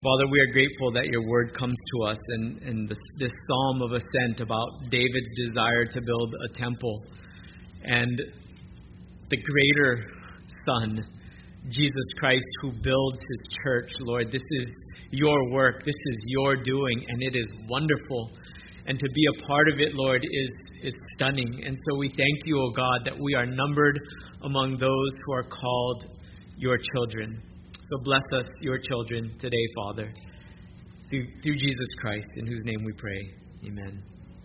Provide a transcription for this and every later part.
Father, we are grateful that your word comes to us in this psalm of ascent about David's desire to build a temple and the greater Son, Jesus Christ, who builds his church. Lord, this is your work. This is your doing, and it is wonderful. And to be a part of it, Lord, is stunning. And so we thank you, O God, that we are numbered among those who are called your children. So bless us, your children, today, Father, through Jesus Christ, in whose name we pray. Amen.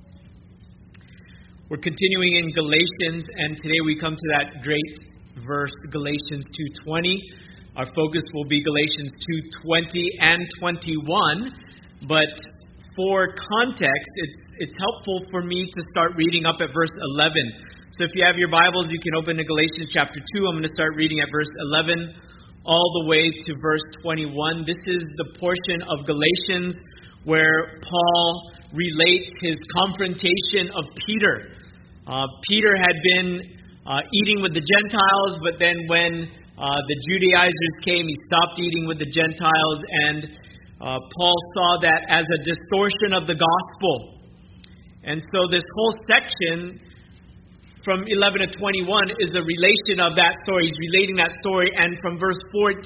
We're continuing in Galatians, and today we come to that great verse, Galatians 2:20. Our focus will be Galatians 2:20 and 21, but for context, it's helpful for me to start reading up at verse 11. So if you have your Bibles, you can open to Galatians chapter 2. I'm going to start reading at verse 11 all the way to verse 21. This is the portion of Galatians where Paul relates his confrontation of Peter. Peter had been eating with the Gentiles, but then when the Judaizers came, he stopped eating with the Gentiles, and Paul saw that as a distortion of the gospel. And so this whole section from 11 to 21 is a relation of that story. He's relating that story, and from verse 14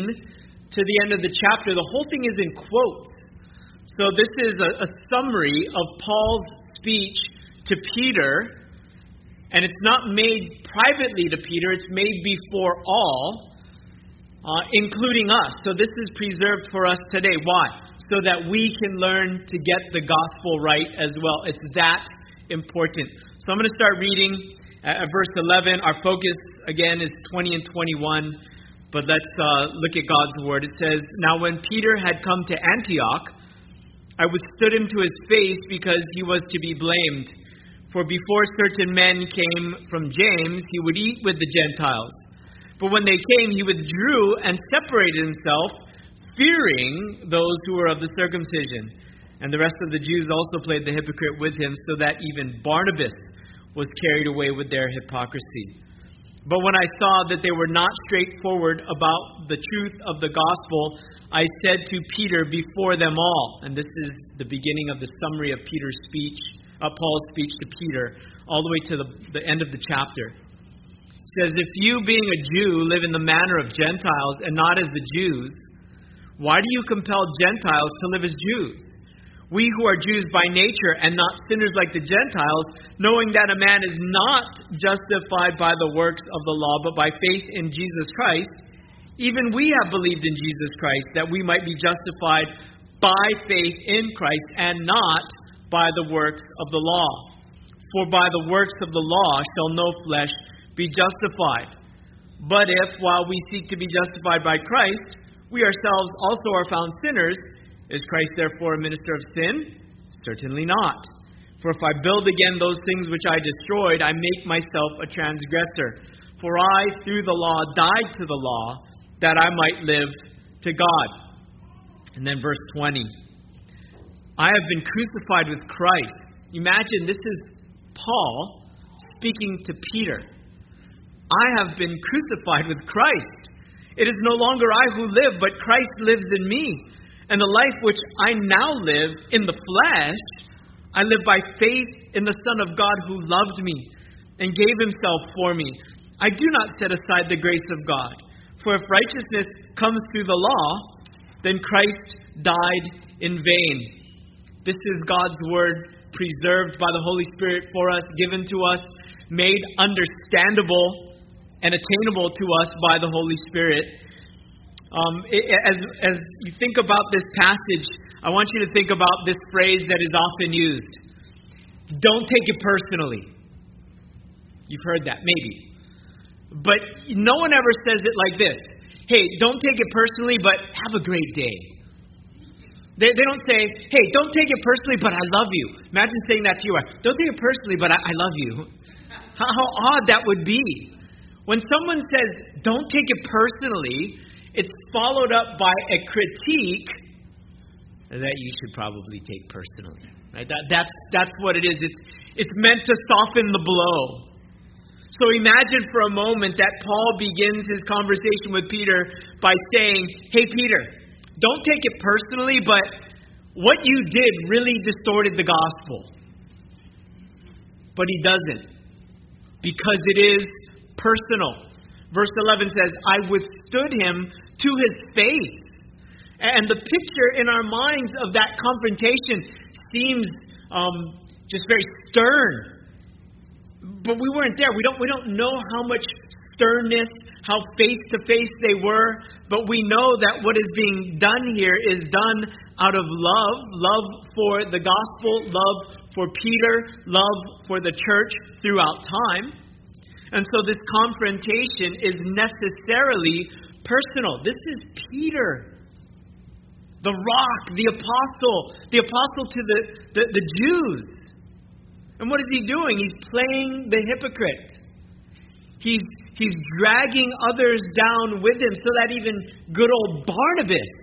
to the end of the chapter, the whole thing is in quotes. So this is a summary of Paul's speech to Peter, and it's not made privately to Peter, it's made before all, including us. So this is preserved for us today. Why? So that we can learn to get the gospel right as well. It's that important. So I'm going to start reading at verse 11. Our focus, again, is 20 and 21. But let's look at God's word. It says, "Now when Peter had come to Antioch, I withstood him to his face because he was to be blamed. For before certain men came from James, he would eat with the Gentiles. But when they came, he withdrew and separated himself, fearing those who were of the circumcision. And the rest of the Jews also played the hypocrite with him, so that even Barnabas was carried away with their hypocrisy. But when I saw that they were not straightforward about the truth of the gospel, I said to Peter before them all," and this is the beginning of the summary of Peter's speech, Paul's speech to Peter, all the way to the end of the chapter. It says, "If you, being a Jew, live in the manner of Gentiles and not as the Jews, why do you compel Gentiles to live as Jews? We who are Jews by nature and not sinners like the Gentiles, knowing that a man is not justified by the works of the law, but by faith in Jesus Christ, even we have believed in Jesus Christ, that we might be justified by faith in Christ and not by the works of the law. For by the works of the law shall no flesh be justified. But if, while we seek to be justified by Christ, we ourselves also are found sinners, is Christ therefore a minister of sin? Certainly not. For if I build again those things which I destroyed, I make myself a transgressor. For I, through the law, died to the law, that I might live to God." And then verse 20. "I have been crucified with Christ." Imagine, this is Paul speaking to Peter. "I have been crucified with Christ. It is no longer I who live, but Christ lives in me. And the life which I now live in the flesh, I live by faith in the Son of God who loved me and gave himself for me. I do not set aside the grace of God. For if righteousness comes through the law, then Christ died in vain." This is God's word, preserved by the Holy Spirit for us, given to us, made understandable and attainable to us by the Holy Spirit. As you think about this passage, I want you to think about this phrase that is often used. Don't take it personally. You've heard that, maybe. But no one ever says it like this. Hey, don't take it personally, but have a great day. They don't say, hey, don't take it personally, but I love you. Imagine saying that to your wife. Don't take it personally, but I love you. How odd that would be. When someone says, don't take it personally, it's followed up by a critique that you should probably take personally. Right? That's what it is. It's meant to soften the blow. So imagine for a moment that Paul begins his conversation with Peter by saying, "Hey Peter, Don't take it personally, but what you did really distorted the gospel. But he doesn't, because it is personal. Verse 11 says, I withstood him to his face. And the picture in our minds of that confrontation seems just very stern. But we weren't there. We don't know how much sternness, how face-to-face they were. But we know that what is being done here is done out of love. Love for the gospel, love for Peter, love for the church throughout time. And so this confrontation is necessarily personal. This is Peter, the rock, the apostle to the Jews. And what is he doing? He's playing the hypocrite. He's dragging others down with him so that even good old Barnabas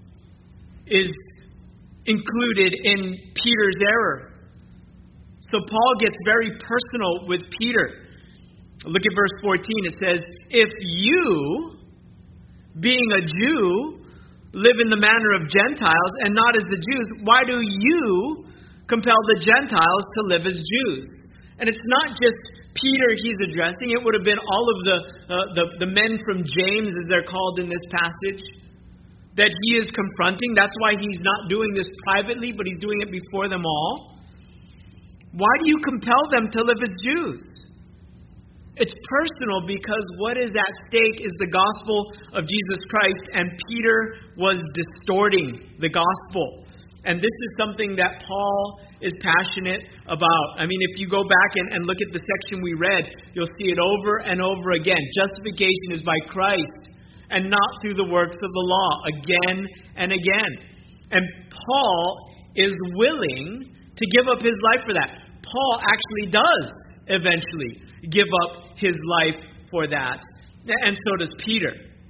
is included in Peter's error. So Paul gets very personal with Peter. Look at verse 14. It says, if you, being a Jew, live in the manner of Gentiles and not as the Jews, why do you compel the Gentiles to live as Jews? And it's not just Peter he's addressing. It would have been all of the men from James, as they're called in this passage, that he is confronting. That's why he's not doing this privately, but he's doing it before them all. Why do you compel them to live as Jews? It's personal because what is at stake is the gospel of Jesus Christ, and Peter was distorting the gospel. And this is something that Paul is passionate about. I mean, if you go back and look at the section we read, you'll see it over and over again. Justification is by Christ and not through the works of the law, again and again. And Paul is willing to give up his life for that. Paul actually does eventually give up his life for that. And so does Peter.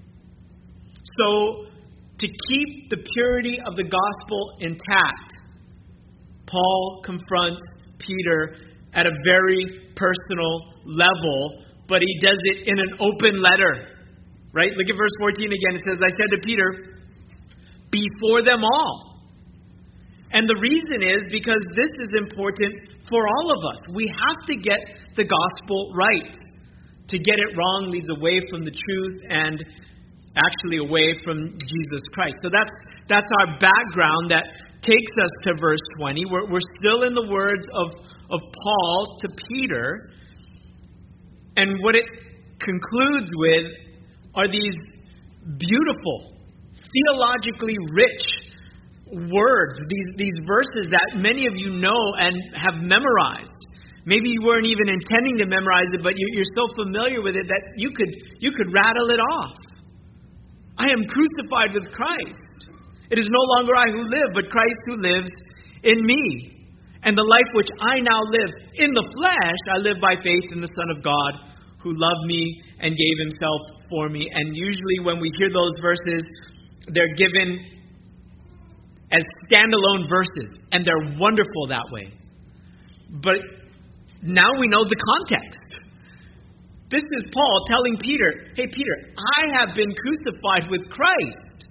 So, to keep the purity of the gospel intact, Paul confronts Peter at a very personal level, but he does it in an open letter. Right? Look at verse 14 again. It says, I said to Peter, before them all. And the reason is because this is important for all of us. We have to get the gospel right. To get it wrong leads away from the truth and actually away from Jesus Christ. So that's our background that takes us to verse 20. We're still in the words of Paul to Peter. And what it concludes with are these beautiful, theologically rich words, these verses that many of you know and have memorized. Maybe you weren't even intending to memorize it, but you're so familiar with it that you could rattle it off. I am crucified with Christ. It is no longer I who live, but Christ who lives in me. And the life which I now live in the flesh, I live by faith in the Son of God, who loved me and gave himself for me. And usually when we hear those verses, they're given as standalone verses, and they're wonderful that way. But now we know the context. This is Paul telling Peter, hey Peter, I have been crucified with Christ.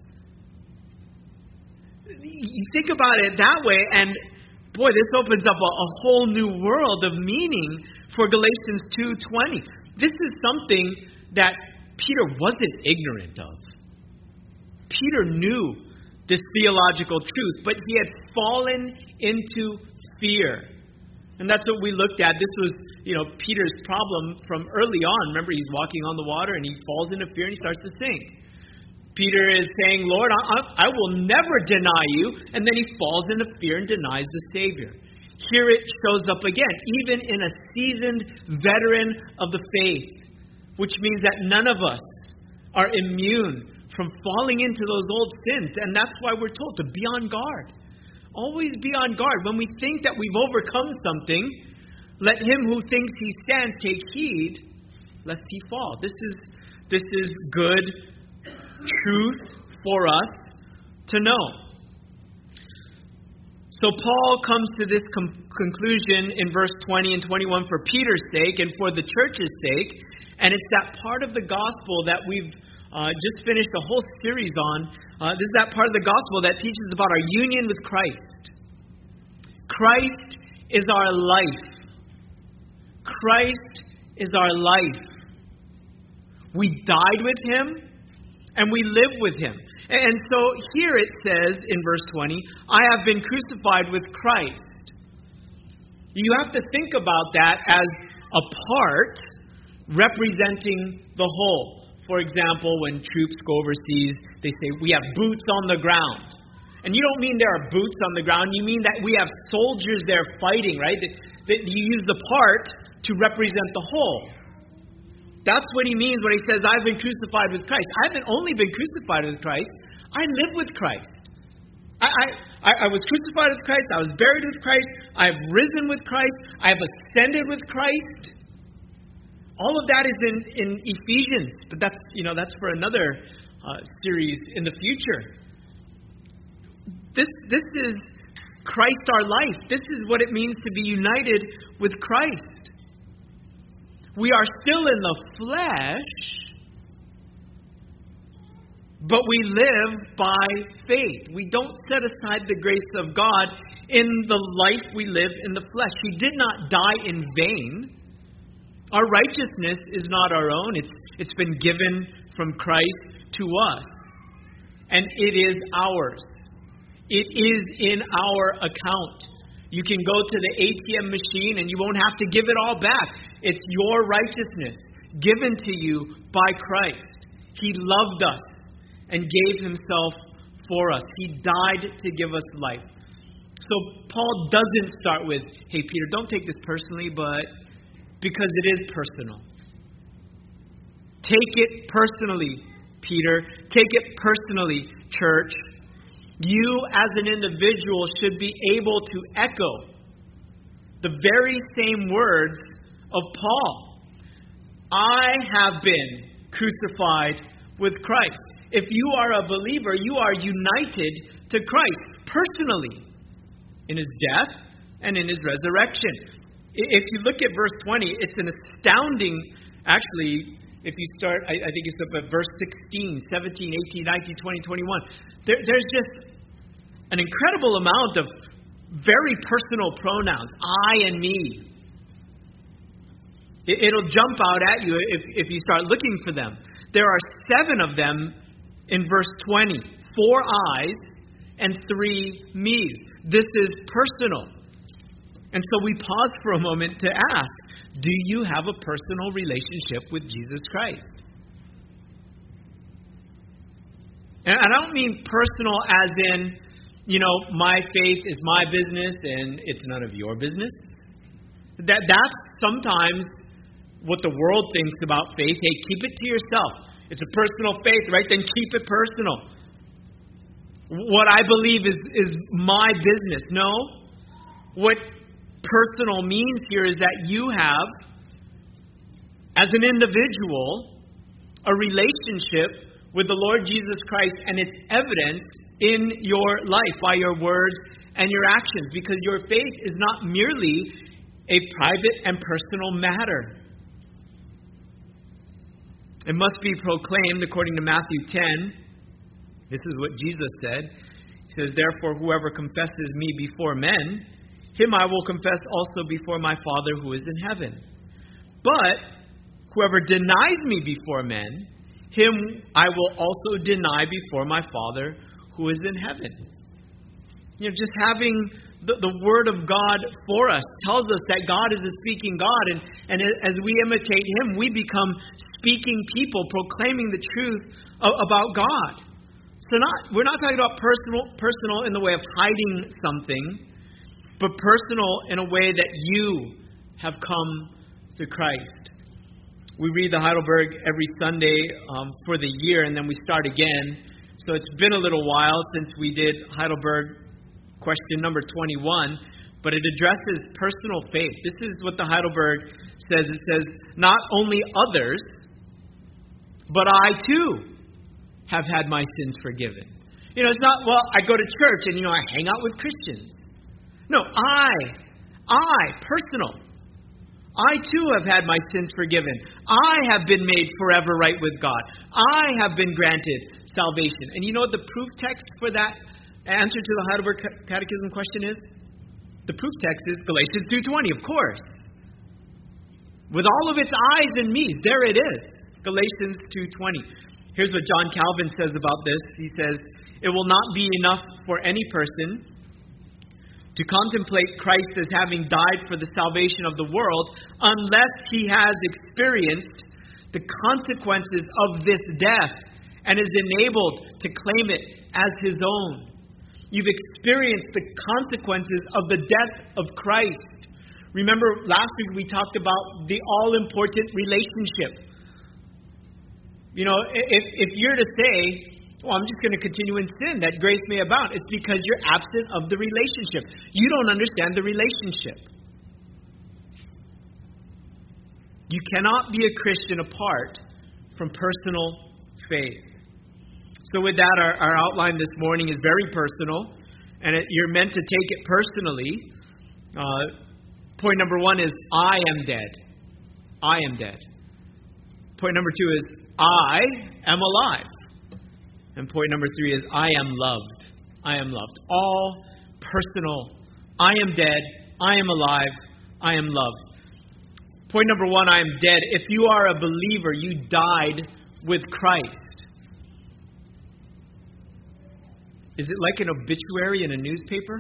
You think about it that way, and boy, this opens up a whole new world of meaning for Galatians 2:20. This is something that Peter wasn't ignorant of. Peter knew this theological truth, but he had fallen into fear. And that's what we looked at. This was, Peter's problem from early on. Remember, he's walking on the water and he falls into fear and he starts to sink. Peter is saying, Lord, I will never deny you. And then he falls into fear and denies the Savior. Here it shows up again, even in a seasoned veteran of the faith, which means that none of us are immune from falling into those old sins. And that's why we're told to be on guard. Always be on guard. When we think that we've overcome something, let him who thinks he stands take heed, lest he fall. This is good truth for us to know. So Paul comes to this conclusion in verse 20 and 21 for Peter's sake and for the church's sake. And it's that part of the gospel that we've just finished a whole series on This is that part of the gospel that teaches about our union with Christ. Christ is our life. Christ is our life. We died with Him, and we live with Him. And so here it says in verse 20, I have been crucified with Christ. You have to think about that as a part representing the whole. For example, when troops go overseas, they say, we have boots on the ground. And you don't mean there are boots on the ground. You mean that we have soldiers there fighting, right? That you use the part to represent the whole. That's what he means when he says, I've been crucified with Christ. I haven't only been crucified with Christ. I live with Christ. I was crucified with Christ. I was buried with Christ. I have risen with Christ. I have ascended with Christ. All of that is in Ephesians, but that's for another series in the future. This is Christ our life. This is what it means to be united with Christ. We are still in the flesh, but we live by faith. We don't set aside the grace of God in the life we live in the flesh. He did not die in vain. Our righteousness is not our own. It's been given from Christ to us. And it is ours. It is in our account. You can go to the ATM machine and you won't have to give it all back. It's your righteousness given to you by Christ. He loved us and gave Himself for us. He died to give us life. So Paul doesn't start with, hey, Peter, don't take this personally, but because it is personal. Take it personally, Peter. Take it personally, church. You as an individual should be able to echo the very same words of Paul. I have been crucified with Christ. If you are a believer, you are united to Christ personally in His death and in His resurrection. If you look at verse 20, it's an astounding, actually, if you start, I think it's up at verse 16, 17, 18, 19, 20, 21. There's just an incredible amount of very personal pronouns, I and me. It'll jump out at you if you start looking for them. There are 7 of them in verse 20. 4 I's and 3 me's. This is personal. And so we pause for a moment to ask, do you have a personal relationship with Jesus Christ? And I don't mean personal as in, my faith is my business and it's none of your business. That's sometimes what the world thinks about faith. Hey, keep it to yourself. It's a personal faith, right? Then keep it personal. What I believe is my business. No. What personal means here is that you have, as an individual, a relationship with the Lord Jesus Christ, and it's evidenced in your life by your words and your actions, because your faith is not merely a private and personal matter. It must be proclaimed according to Matthew 10. This is what Jesus said. He says, therefore, whoever confesses me before men, him I will confess also before my Father who is in heaven. But whoever denies me before men, him I will also deny before my Father who is in heaven. Just having the Word of God for us tells us that God is a speaking God. And as we imitate Him, we become speaking people, proclaiming the truth about God. So we're not talking about personal in the way of hiding something, but personal in a way that you have come to Christ. We read the Heidelberg every Sunday for the year, and then we start again. So it's been a little while since we did Heidelberg question number 21, but it addresses personal faith. This is what the Heidelberg says. It says, not only others, but I too have had my sins forgiven. It's not, well, I go to church and, I hang out with Christians. No, I, personal. I too have had my sins forgiven. I have been made forever right with God. I have been granted salvation. And you know what the proof text for that answer to the Heidelberg Catechism question is? The proof text is Galatians 2:20, of course. With all of its I's and me's, there it is. Galatians 2:20. Here's what John Calvin says about this. He says, "It will not be enough for any person to contemplate Christ as having died for the salvation of the world unless he has experienced the consequences of this death and is enabled to claim it as his own." You've experienced the consequences of the death of Christ. Remember, last week we talked about the all-important relationship. You know, if you're to say, well, I'm just going to continue in sin, that grace may abound, it's because you're absent of the relationship. You don't understand the relationship. You cannot be a Christian apart from personal faith. So with that, our outline this morning is very personal, and you're meant to take it personally. Point number 1 is, I am dead. I am dead. Point number 2 is, I am alive. And point number 3 is, I am loved. I am loved. All personal. I am dead. I am alive. I am loved. Point number 1, I am dead. If you are a believer, you died with Christ. Is it like an obituary in a newspaper?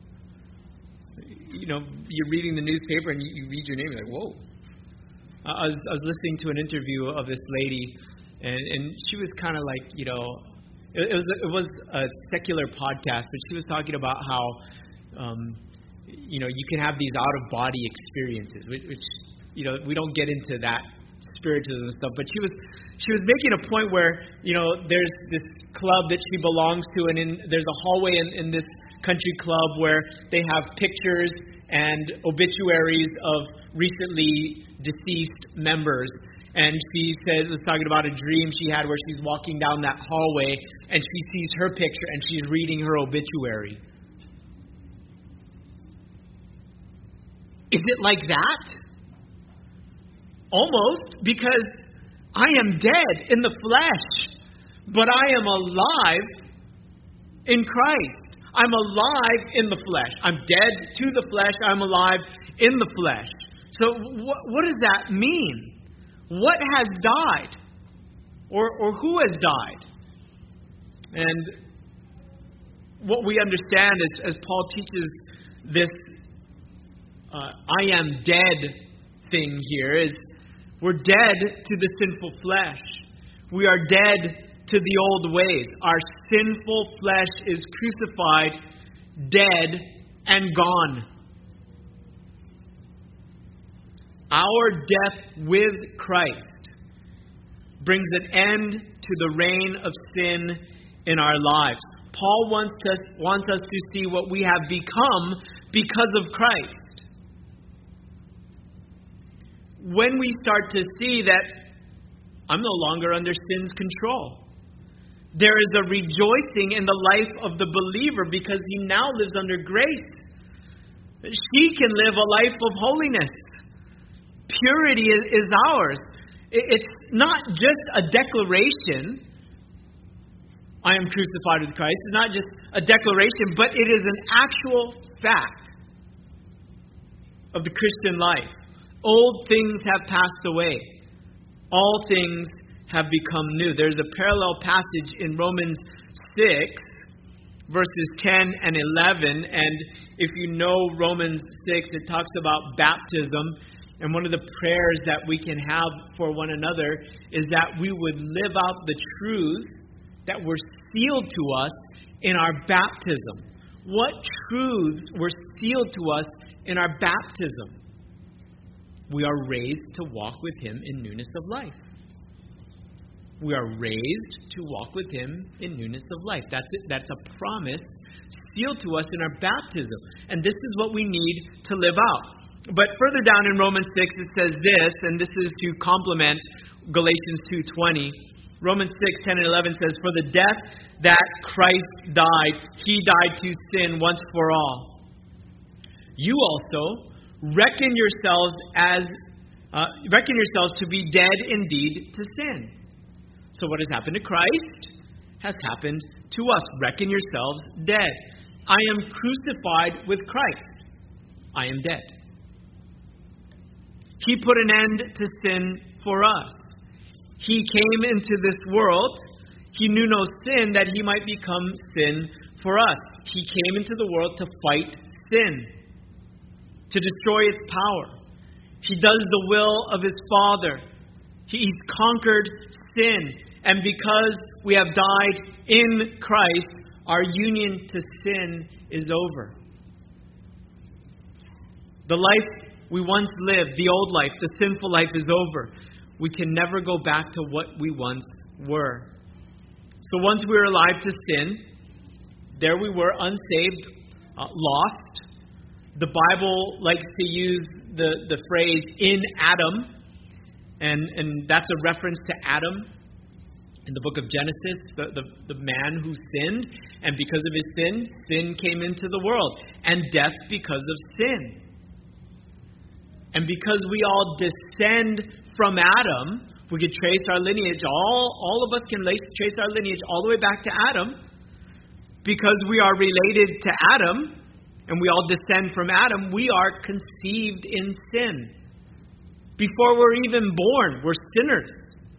You know, you're reading the newspaper and you read your name, you're like, whoa. I was listening to an interview of this lady, and she was kind of like, you know, it was a secular podcast, but she was talking about how, you know, you can have these out-of-body experiences, which, you know, we don't get into that spiritism and stuff, but she was making a point where, you know, there's this club that she belongs to, and there's a hallway in this country club where they have pictures and obituaries of recently deceased members. And she was talking about a dream she had where she's walking down that hallway and she sees her picture and she's reading her obituary. Is it like that? Almost, because I am dead in the flesh, but I am alive in Christ. I'm alive in the flesh. I'm dead to the flesh. I'm alive in the flesh. So what does that mean? What has died? Or who has died? And what we understand as Paul teaches this I am dead thing here is we're dead to the sinful flesh. We are dead to the old ways. Our sinful flesh is crucified, dead, and gone. Our death with Christ brings an end to the reign of sin in our lives. Paul wants us to see what we have become because of Christ. When we start to see that I'm no longer under sin's control, there is a rejoicing in the life of the believer because he now lives under grace. She can live a life of holiness. Purity is ours. It's not just a declaration, I am crucified with Christ. It's not just a declaration, but it is an actual fact of the Christian life. Old things have passed away. All things have become new. There's a parallel passage in Romans 6, verses 10 and 11. And if you know Romans 6, it talks about baptism. And one of the prayers that we can have for one another is that we would live out the truths that were sealed to us in our baptism. What truths were sealed to us in our baptism? We are raised to walk with Him in newness of life. We are raised to walk with Him in newness of life. That's it. That's a promise sealed to us in our baptism. And this is what we need to live out. But further down in Romans 6, it says this, and this is to complement Galatians 2:20. Romans 6:10 and 11 says, "For the death that Christ died, He died to sin once for all. You also reckon yourselves to be dead indeed to sin. So what has happened to Christ has happened to us. Reckon yourselves dead. I am crucified with Christ. I am dead. He put an end to sin for us. He came into this world. He knew no sin that he might become sin for us. He came into the world to fight sin, to destroy its power. He does the will of his Father. He's conquered sin. And because we have died in Christ, our union to sin is over. The life we once lived, the old life, the sinful life, is over. We can never go back to what we once were. So once we were alive to sin, there we were, unsaved, lost. The Bible likes to use the phrase "in Adam," and that's a reference to Adam in the book of Genesis, the man who sinned, and because of his sin, sin came into the world, and death because of sin. And because we all descend from Adam, we could trace our lineage. All of us can trace our lineage all the way back to Adam. Because we are related to Adam, and we all descend from Adam, we are conceived in sin. Before we're even born, we're sinners.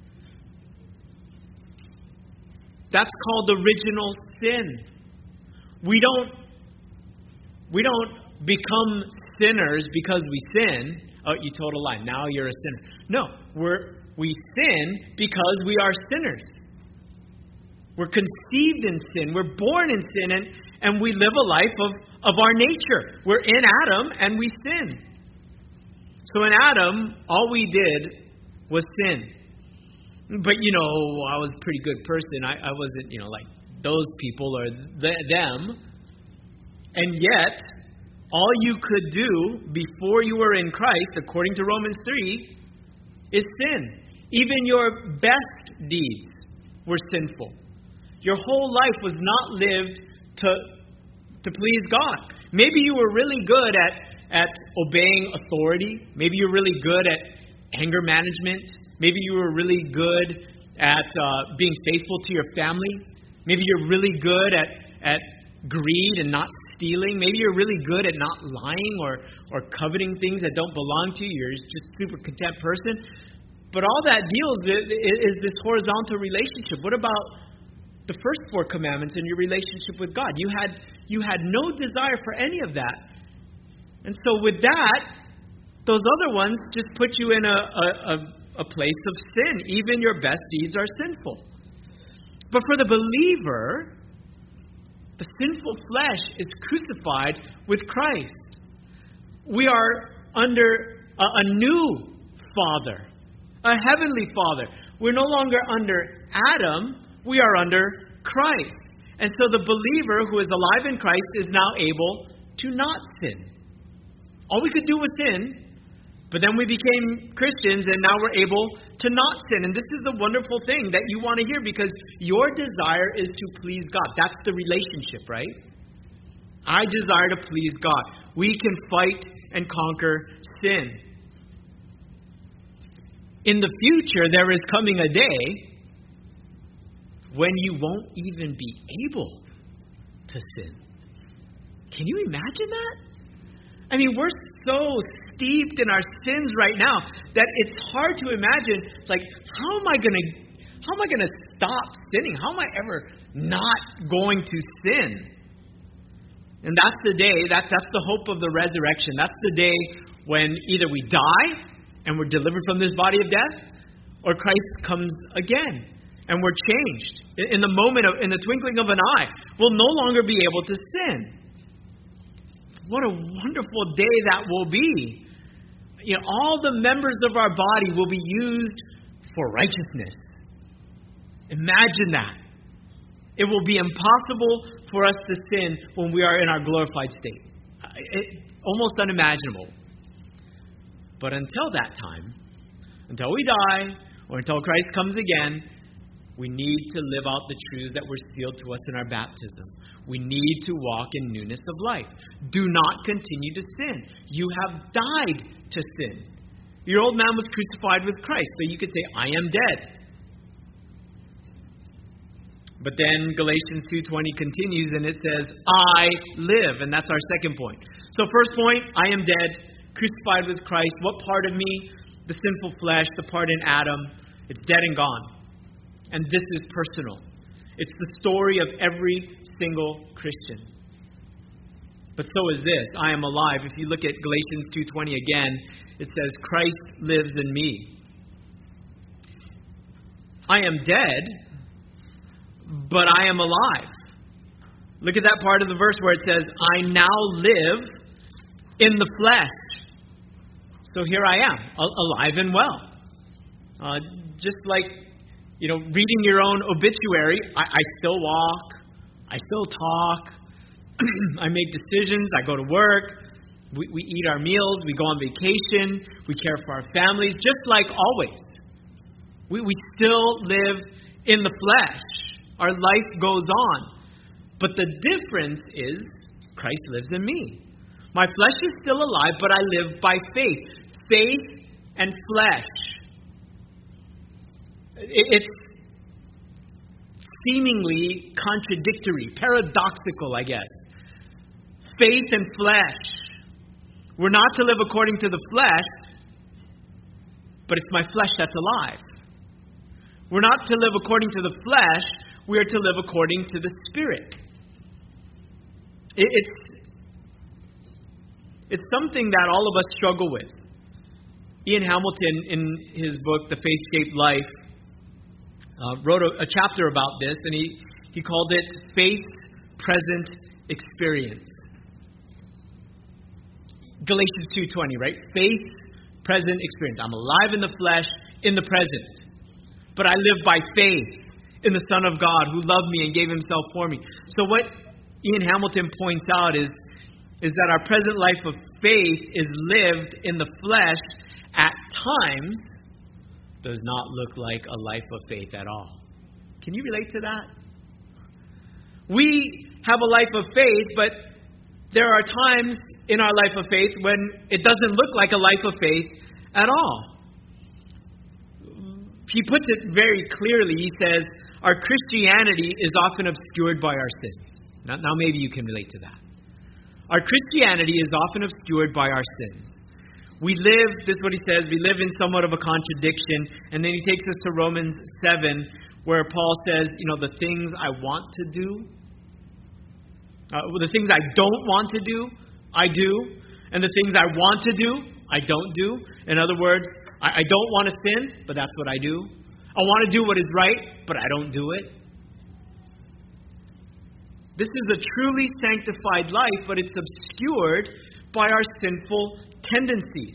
That's called original sin. We don't become sinners because we sin. Oh, you told a lie. Now you're a sinner. No, we sin because we are sinners. We're conceived in sin. We're born in sin, and we live a life of our nature. We're in Adam, and we sin. So in Adam, all we did was sin. But, I was a pretty good person. I wasn't, like those people or them. And yet, all you could do before you were in Christ, according to Romans 3, is sin. Even your best deeds were sinful. Your whole life was not lived to please God. Maybe you were really good at obeying authority. Maybe you're really good at anger management. Maybe you were really good at being faithful to your family. Maybe you're really good at greed and not stealing. Maybe you're really good at not lying or coveting things that don't belong to you. You're just a super content person. But all that deals with is this horizontal relationship. What about the first 4 commandments in your relationship with God? You had no desire for any of that. And so with that, those other ones just put you in a place of sin. Even your best deeds are sinful. But for the believer, the sinful flesh is crucified with Christ. We are under a new Father, a heavenly Father. We're no longer under Adam. We are under Christ. And so the believer who is alive in Christ is now able to not sin. All we could do was sin, but then we became Christians, and now we're able to not sin. And this is a wonderful thing that you want to hear, because your desire is to please God. That's the relationship, right? I desire to please God. We can fight and conquer sin. In the future, there is coming a day when you won't even be able to sin. Can you imagine that? I mean, we're so steeped in our sins right now that it's hard to imagine, like, how am I going to stop sinning? How am I ever not going to sin? And that's the day, that's the hope of the resurrection. That's the day when either we die and we're delivered from this body of death, or Christ comes again and we're changed. In the twinkling of an eye, we'll no longer be able to sin. What a wonderful day that will be. All the members of our body will be used for righteousness. Imagine that. It will be impossible for us to sin when we are in our glorified state. Almost unimaginable. But until that time, until we die, or until Christ comes again, We need to live out the truths that were sealed to us in our baptism. We need to walk in newness of life. Do not continue to sin. You have died to sin. Your old man was crucified with Christ, so you could say, I am dead. But then Galatians 2:20 continues and it says, I live. And that's our second point. So first point, I am dead, crucified with Christ. What part of me? The sinful flesh, the part in Adam. It's dead and gone. And this is personal. It's the story of every single Christian. But so is this. I am alive. If you look at Galatians 2:20 again, it says, Christ lives in me. I am dead, but I am alive. Look at that part of the verse where it says, I now live in the flesh. So here I am, alive and well. Just like, reading your own obituary, I still walk, I still talk, I make decisions, I go to work, we eat our meals, we go on vacation, we care for our families, just like always. We still live in the flesh. Our life goes on. But the difference is Christ lives in me. My flesh is still alive, but I live by faith. Faith and flesh. It's seemingly contradictory, paradoxical, I guess. Faith and flesh. We're not to live according to the flesh, but it's my flesh that's alive. We're not to live according to the flesh, we are to live according to the Spirit. It's something that all of us struggle with. Ian Hamilton, in his book, The Faith-Shaped Life, wrote a chapter about this, and he called it Faith's Present Experience. Galatians 2:20, right? Faith's present experience. I'm alive in the flesh, in the present. But I live by faith in the Son of God who loved me and gave himself for me. So what Ian Hamilton points out is that our present life of faith is lived in the flesh at times does not look like a life of faith at all. Can you relate to that? We have a life of faith, but there are times in our life of faith when it doesn't look like a life of faith at all. He puts it very clearly. He says, our Christianity is often obscured by our sins. Now maybe you can relate to that. Our Christianity is often obscured by our sins. We live, this is what he says, we live in somewhat of a contradiction. And then he takes us to Romans 7, where Paul says, the things I want to do, the things I don't want to do, I do. And the things I want to do, I don't do. In other words, I don't want to sin, but that's what I do. I want to do what is right, but I don't do it. This is a truly sanctified life, but it's obscured by our sinful tendencies.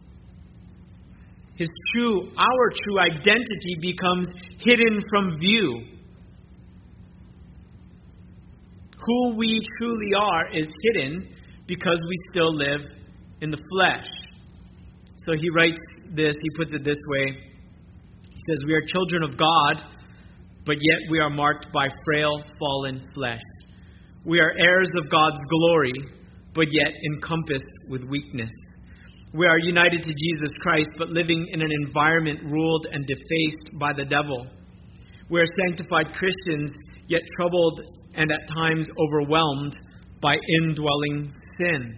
Our true identity becomes hidden from view. Who we truly are is hidden because we still live in the flesh. So he writes this, he puts it this way. He says, we are children of God, but yet we are marked by frail, fallen flesh. We are heirs of God's glory, but yet encompassed with weakness. We are united to Jesus Christ, but living in an environment ruled and defaced by the devil. We are sanctified Christians, yet troubled and at times overwhelmed by indwelling sin.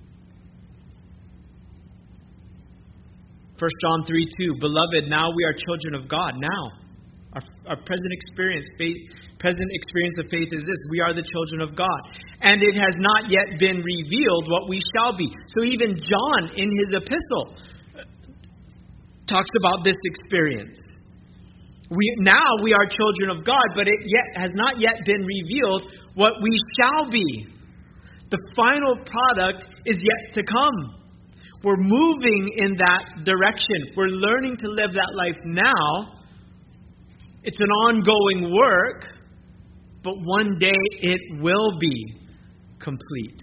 1 John 3:2, Beloved, now we are children of God. Now, our present experience of faith is this. We are the children of God. And it has not yet been revealed what we shall be. So even John, in his epistle, talks about this experience. Now we are children of God, but it has not yet been revealed what we shall be. The final product is yet to come. We're moving in that direction. We're learning to live that life now. It's an ongoing work, but one day it will be complete.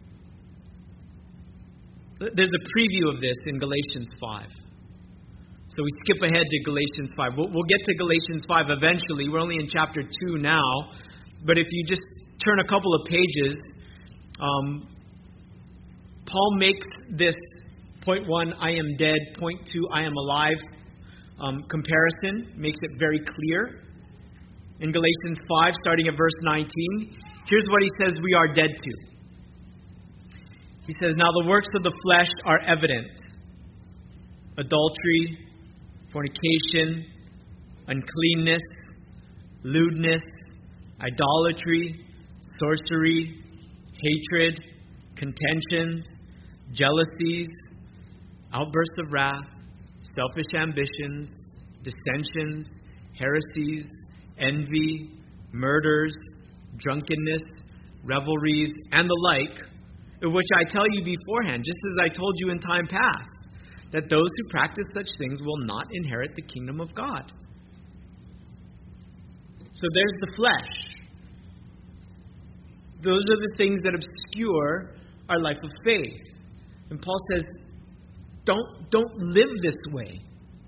There's a preview of this in Galatians 5. So we skip ahead to Galatians 5. We'll get to Galatians 5 eventually. We're only in chapter 2 now. But if you just turn a couple of pages, Paul makes this point 1, I am dead, point 2, I am alive comparison, makes it very clear. In Galatians 5, starting at verse 19, here's what he says we are dead to. He says, now the works of the flesh are evident. Adultery, fornication, uncleanness, lewdness, idolatry, sorcery, hatred, contentions, jealousies, outbursts of wrath, selfish ambitions, dissensions, heresies, envy, murders, drunkenness, revelries, and the like, of which I tell you beforehand, just as I told you in time past, that those who practice such things will not inherit the kingdom of God. So there's the flesh. Those are the things that obscure our life of faith. And Paul says, don't live this way.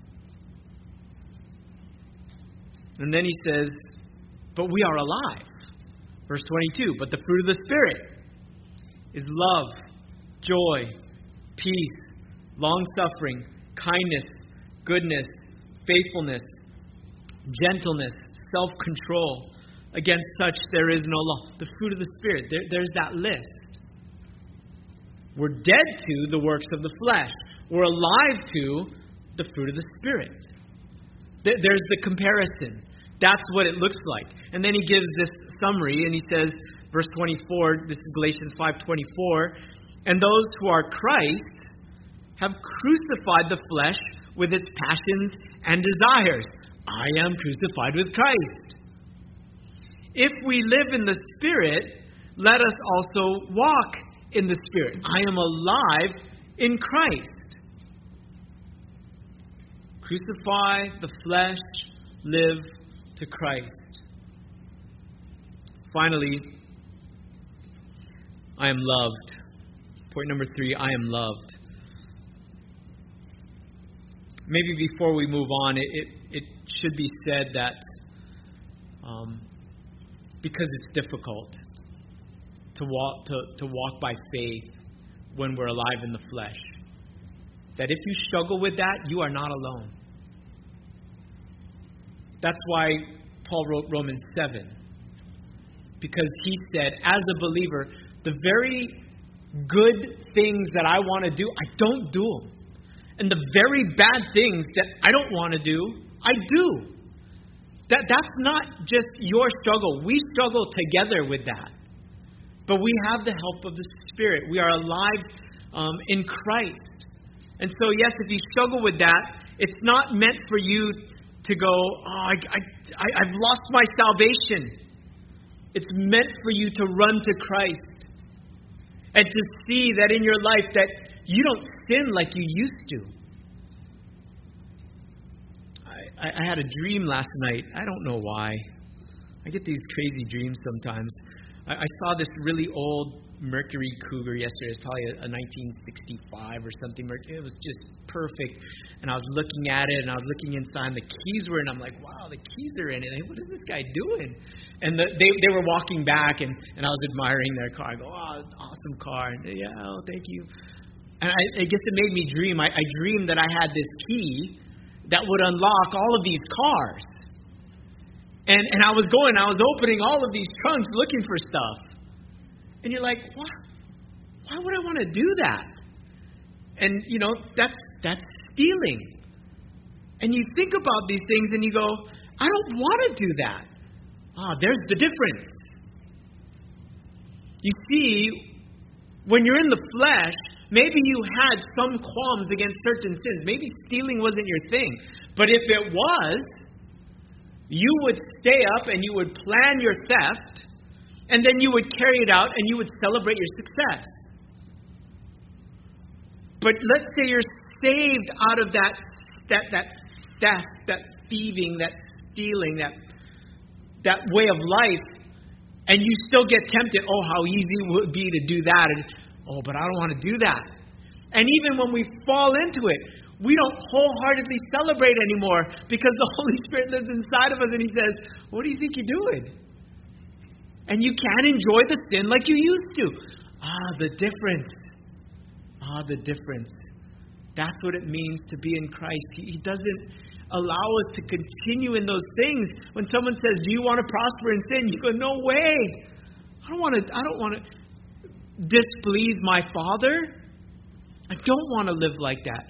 And then he says, but we are alive. Verse 22, but the fruit of the Spirit is love, joy, peace, long-suffering, kindness, goodness, faithfulness, gentleness, self-control. Against such there is no law. The fruit of the Spirit, there's that list. We're dead to the works of the flesh. We're alive to the fruit of the Spirit. There's the comparison. That's what it looks like. And then he gives this summary, and he says, verse 24, this is Galatians 5:24, and those who are Christ's have crucified the flesh with its passions and desires. I am crucified with Christ. If we live in the Spirit, let us also walk in the Spirit. I am alive in Christ. Crucify the flesh, live to Christ. Finally, I am loved. Point number 3, I am loved. Maybe before we move on, it should be said that because it's difficult to walk by faith when we're alive in the flesh, that if you struggle with that, you are not alone. That's why Paul wrote Romans 7. Because he said, as a believer, the very good things that I want to do, I don't do them. And the very bad things that I don't want to do, I do. That's not just your struggle. We struggle together with that. But we have the help of the Spirit. We are alive in Christ. And so, yes, if you struggle with that, it's not meant for you to go, I've lost my salvation. It's meant for you to run to Christ and to see that in your life that you don't sin like you used to. I had a dream last night. I don't know why. I get these crazy dreams sometimes. I saw this really old Mercury Cougar yesterday. It's probably a 1965 or something. It was just perfect. And I was looking at it, and I was looking inside, and the keys were in. I'm like, wow, the keys are in it. What is this guy doing? And they were walking back, and I was admiring their car. I go, oh, awesome car. And, yeah, oh, thank you. And I guess it made me dream. I dreamed that I had this key that would unlock all of these cars. And I was opening all of these trunks looking for stuff. And you're like, why would I want to do that? And, that's stealing. And you think about these things and you go, I don't want to do that. There's the difference. You see, when you're in the flesh, maybe you had some qualms against certain sins. Maybe stealing wasn't your thing. But if it was, you would stay up and you would plan your theft, and then you would carry it out and you would celebrate your success. But let's say you're saved out of that theft, that thieving, that stealing, that way of life, and you still get tempted. Oh, how easy it would be to do that. And, but I don't want to do that. And even when we fall into it, we don't wholeheartedly celebrate anymore because the Holy Spirit lives inside of us and He says, what do you think you're doing? And you can't enjoy the sin like you used to. The difference. The difference. That's what it means to be in Christ. He doesn't allow us to continue in those things. When someone says, do you want to prosper in sin? You go, no way. I don't want to displease my Father. I don't want to live like that.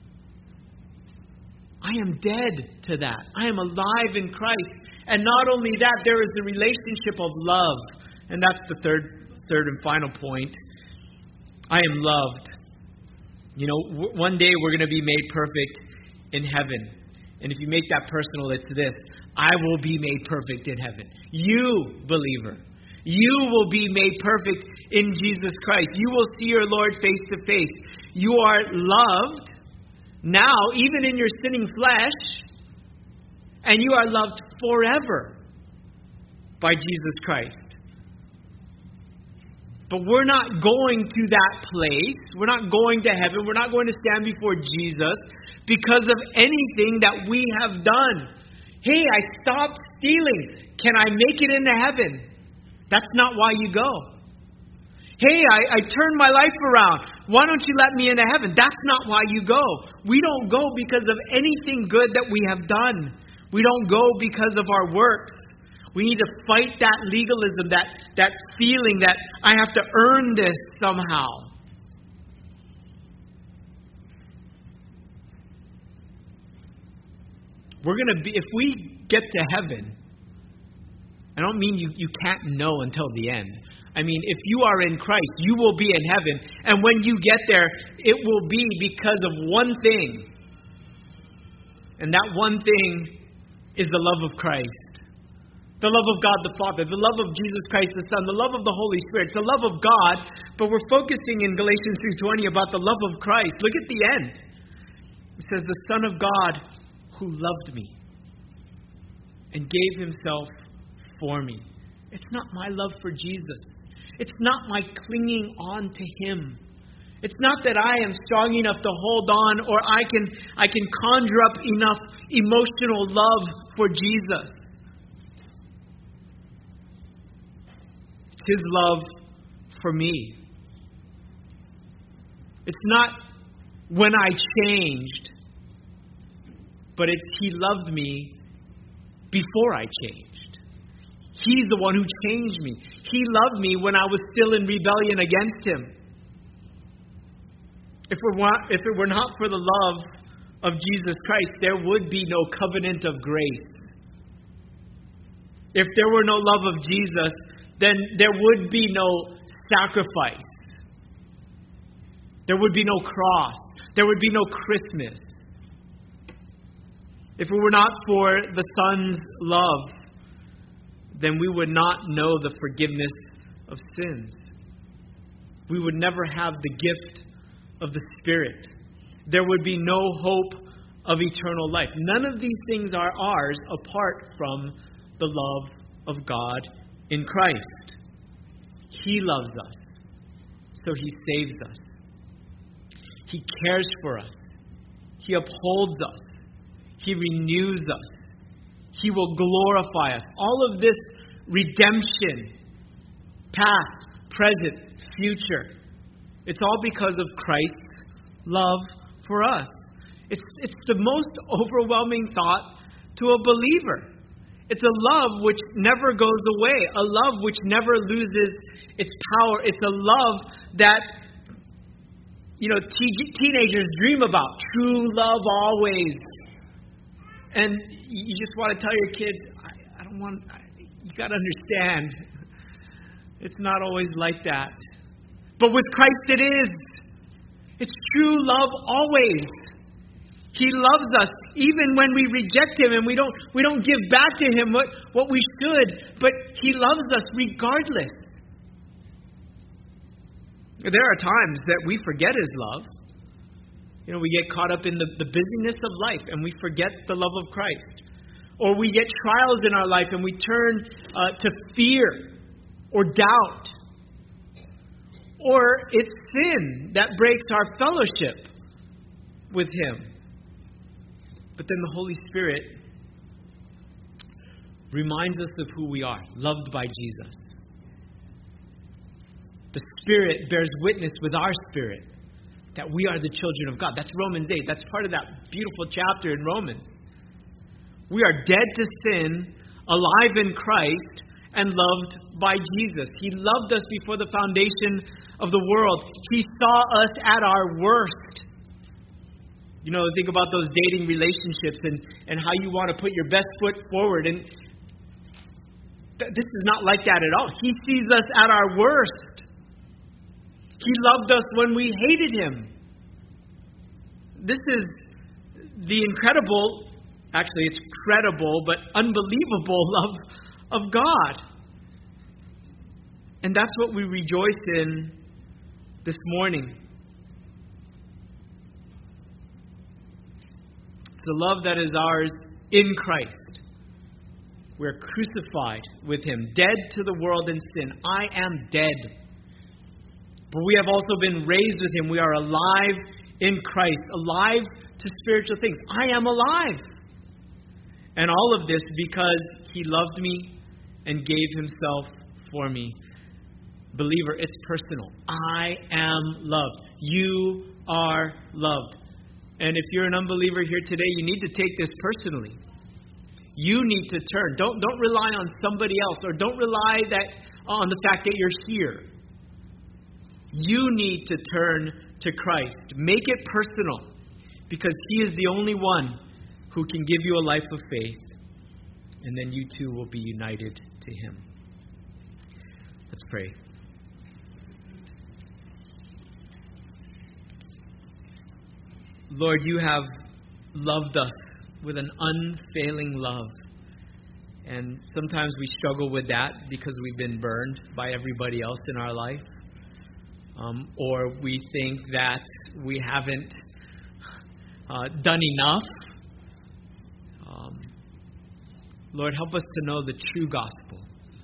I am dead to that. I am alive in Christ. And not only that, there is the relationship of love. And that's the third and final point. I am loved. You know, one day we're going to be made perfect in heaven. And if you make that personal, it's this: I will be made perfect in heaven. You, believer, you will be made perfect in Jesus Christ. You will see your Lord face to face. You are loved now, even in your sinning flesh, and you are loved forever by Jesus Christ. But we're not going to that place. We're not going to heaven. We're not going to stand before Jesus because of anything that we have done. Hey, I stopped stealing. Can I make it into heaven? That's not why you go. Hey, I turned my life around. Why don't you let me into heaven? That's not why you go. We don't go because of anything good that we have done. We don't go because of our works. We need to fight that legalism, that feeling that I have to earn this somehow. We're going to be, if we get to heaven, I don't mean you can't know until the end. I mean, if you are in Christ, you will be in heaven. And when you get there, it will be because of one thing. And that one thing is the love of Christ. The love of God the Father, the love of Jesus Christ the Son, the love of the Holy Spirit. It's the love of God, but we're focusing in Galatians 2:20 about the love of Christ. Look at the end. It says, the Son of God who loved me and gave Himself for me. It's not my love for Jesus. It's not my clinging on to Him. It's not that I am strong enough to hold on, or I can conjure up enough emotional love for Jesus. His love for me. It's not when I changed, but it's He loved me before I changed. He's the one who changed me. He loved me when I was still in rebellion against Him. If it were not for the love of Jesus Christ, there would be no covenant of grace. If there were no love of Jesus, then there would be no sacrifice. There would be no cross. There would be no Christmas. If it were not for the Son's love, then we would not know the forgiveness of sins. We would never have the gift of the Spirit. There would be no hope of eternal life. None of these things are ours apart from the love of God in Christ. He loves us, so He saves us. He cares for us. He upholds us. He renews us. He will glorify us. All of this redemption, past, present, future, it's all because of Christ's love for us. It's the most overwhelming thought to a believer. It's a love which never goes away, a love which never loses its power. It's a love that, teenagers dream about. True love always. And you just want to tell your kids, you got to understand, it's not always like that. But with Christ it is. It's true love always. He loves us even when we reject Him and we don't give back to Him what we should. But He loves us regardless. There are times that we forget His love. We get caught up in the busyness of life and we forget the love of Christ. Or we get trials in our life and we turn to fear or doubt. Or it's sin that breaks our fellowship with Him. But then the Holy Spirit reminds us of who we are, loved by Jesus. The Spirit bears witness with our spirit that we are the children of God. That's Romans 8. That's part of that beautiful chapter in Romans. We are dead to sin, alive in Christ, and loved by Jesus. He loved us before the foundation of the world. He saw us at our worst. You know, think about those dating relationships and how you want to put your best foot forward. And this is not like that at all. He sees us at our worst. He loved us when we hated Him. This is the incredible, actually it's credible, but unbelievable love of God. And that's what we rejoice in this morning. The love that is ours in Christ. We're crucified with Him, dead to the world and sin. I am dead. But we have also been raised with Him. We are alive in Christ, alive to spiritual things. I am alive. And all of this because He loved me and gave Himself for me. Believer, it's personal. I am loved. You are loved. And if you're an unbeliever here today, you need to take this personally. You need to turn. Don't rely on somebody else, or don't rely on the fact that you're here. You need to turn to Christ. Make it personal, because He is the only one who can give you a life of faith. And then you too will be united to Him. Let's pray. Lord, You have loved us with an unfailing love. And sometimes we struggle with that because we've been burned by everybody else in our life. Or we think that we haven't done enough. Lord, help us to know the true gospel.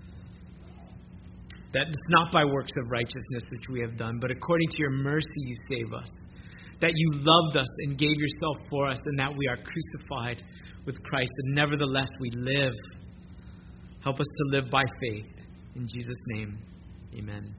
That it's not by works of righteousness which we have done, but according to Your mercy You save us. That You loved us and gave Yourself for us, and that we are crucified with Christ, and nevertheless we live. Help us to live by faith. In Jesus' name, amen.